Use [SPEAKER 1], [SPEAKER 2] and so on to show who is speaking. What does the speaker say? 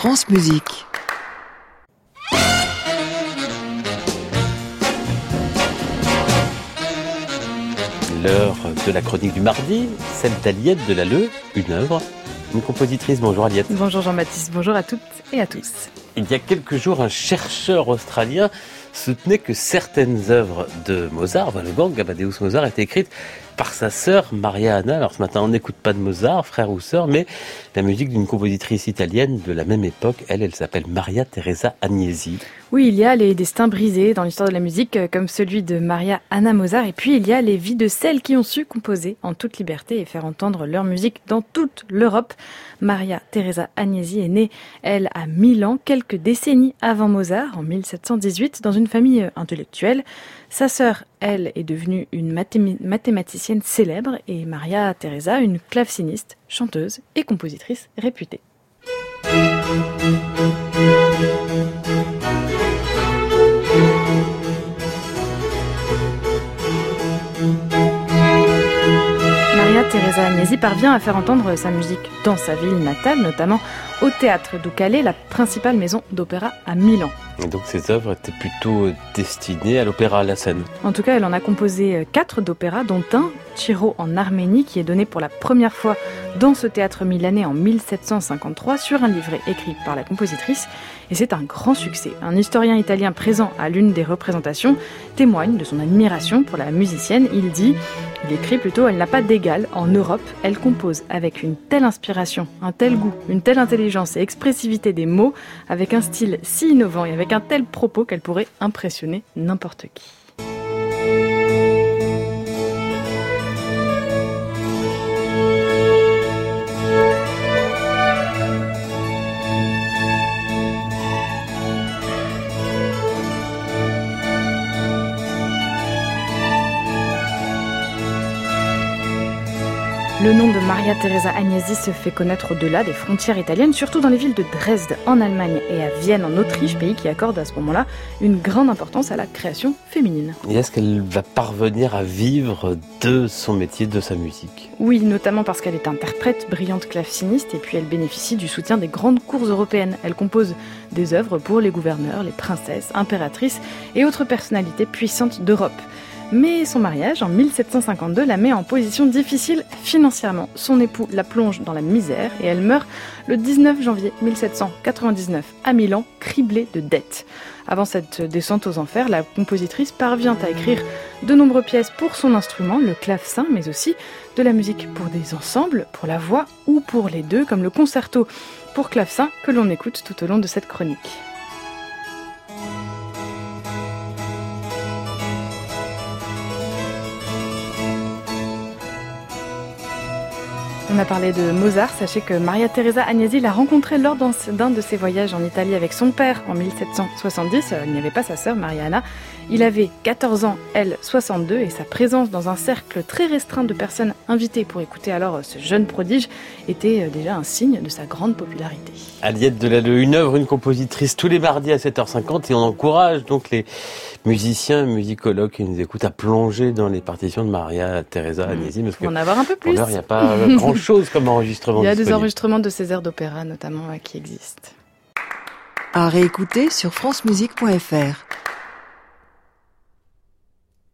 [SPEAKER 1] France Musique.
[SPEAKER 2] L'heure de la chronique du mardi, celle d'Aliette Delalleux, une œuvre, une compositrice. Bonjour Aliette.
[SPEAKER 3] Bonjour Jean-Baptiste, bonjour à toutes et à tous.
[SPEAKER 2] Il y a quelques jours, un chercheur australien soutenait que certaines œuvres de Mozart, Wolfgang Amadeus Mozart, étaient écrites par sa sœur Maria Anna. Alors ce matin, on n'écoute pas de Mozart, frère ou sœur, mais la musique d'une compositrice italienne de la même époque. Elle s'appelle Maria Teresa Agnesi.
[SPEAKER 3] Oui, il y a les destins brisés dans l'histoire de la musique, comme celui de Maria Anna Mozart. Et puis, il y a les vies de celles qui ont su composer en toute liberté et faire entendre leur musique dans toute l'Europe. Maria Teresa Agnesi est née, elle, à Milan, quelques décennies avant Mozart, en 1718, dans une famille intellectuelle. Sa sœur, elle, est devenue une mathématicienne célèbre et Maria Teresa, une claveciniste, chanteuse et compositrice réputée. Maria Teresa Agnesi parvient à faire entendre sa musique dans sa ville natale, notamment au Théâtre Ducale, la principale maison d'opéra à Milan.
[SPEAKER 2] Et donc ces œuvres étaient plutôt destinées à l'opéra, à la scène.
[SPEAKER 3] En tout cas, elle en a composé 4 d'opéras, dont un, Ciro en Arménie, qui est donné pour la première fois dans ce théâtre milanais en 1753 sur un livret écrit par la compositrice. Et c'est un grand succès. Un historien italien présent à l'une des représentations témoigne de son admiration pour la musicienne. Il écrit plutôt « Elle n'a pas d'égal en Europe. Elle compose avec une telle inspiration, un tel goût, une telle intelligence et expressivité des mots, avec un style si innovant et avec un tel propos qu'elle pourrait impressionner n'importe qui. » Le nom de Maria Teresa Agnesi se fait connaître au-delà des frontières italiennes, surtout dans les villes de Dresde en Allemagne et à Vienne en Autriche, pays qui accorde à ce moment-là une grande importance à la création féminine.
[SPEAKER 2] Et est-ce qu'elle va parvenir à vivre de son métier, de sa musique ?
[SPEAKER 3] Oui, notamment parce qu'elle est interprète, brillante claveciniste, et puis elle bénéficie du soutien des grandes cours européennes. Elle compose des œuvres pour les gouverneurs, les princesses, impératrices et autres personnalités puissantes d'Europe. Mais son mariage, en 1752, la met en position difficile financièrement. Son époux la plonge dans la misère et elle meurt le 19 janvier 1799 à Milan, criblée de dettes. Avant cette descente aux enfers, la compositrice parvient à écrire de nombreuses pièces pour son instrument, le clavecin, mais aussi de la musique pour des ensembles, pour la voix ou pour les deux, comme le concerto pour clavecin que l'on écoute tout au long de cette chronique. On a parlé de Mozart, sachez que Maria Teresa Agnesi l'a rencontré lors d'un de ses voyages en Italie avec son père en 1770. Il n'y avait pas sa sœur Maria Anna. Il avait 14 ans, elle 62, et sa présence dans un cercle très restreint de personnes invitées pour écouter alors ce jeune prodige était déjà un signe de sa grande popularité.
[SPEAKER 2] Aliette Delalleux, une œuvre, une compositrice tous les mardis à 7h50 et on encourage donc les musiciens, musicologues qui nous écoutent à plonger dans les partitions de Maria Teresa Agnesi. Parce
[SPEAKER 3] que en avoir un peu plus.
[SPEAKER 2] Pour l'heure, il n'y a pas grand-chose comme enregistrement.
[SPEAKER 3] Il y a
[SPEAKER 2] disponible.
[SPEAKER 3] des enregistrements de ces airs d'opéra notamment qui existent.
[SPEAKER 1] À réécouter sur francemusique.fr.